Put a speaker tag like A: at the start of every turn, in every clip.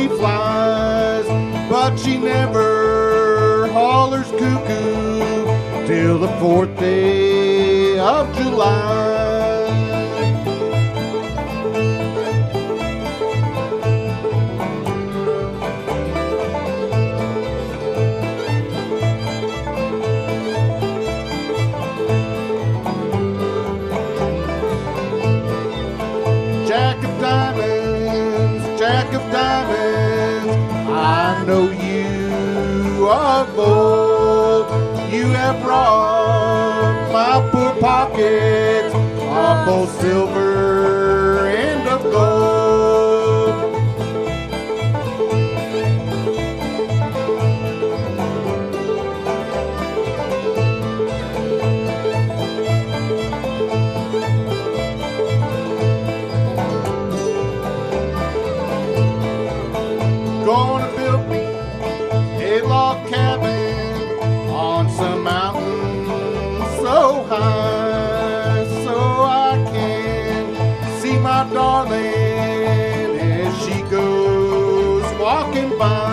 A: flies, but she never hollers cuckoo till the 4th day of July. Jack of diamonds, I know you are bold. You have robbed my poor pockets of both silver and of gold. Gonna build me a log cabin on some mountain so high, so I can see my darling as she goes walking by.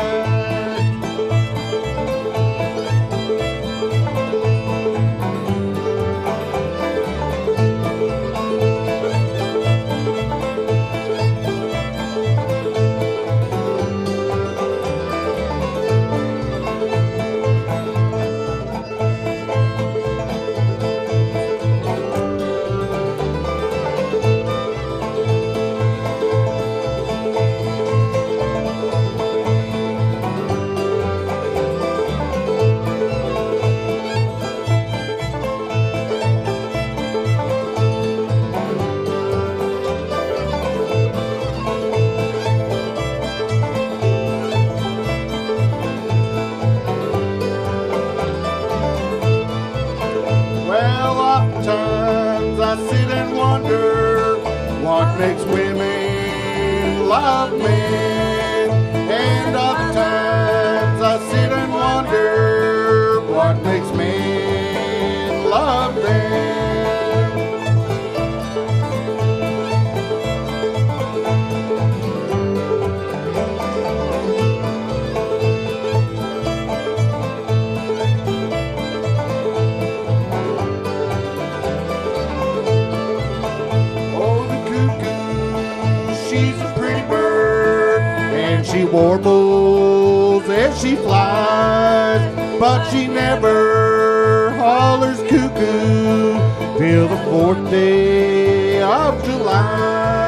A: Well, oftentimes I sit and wonder what makes women love men, and oftentimes I sit and wonder what makes men love them. She's a pretty bird, and she warbles as she flies, but she never hollers cuckoo till the 4th day of July.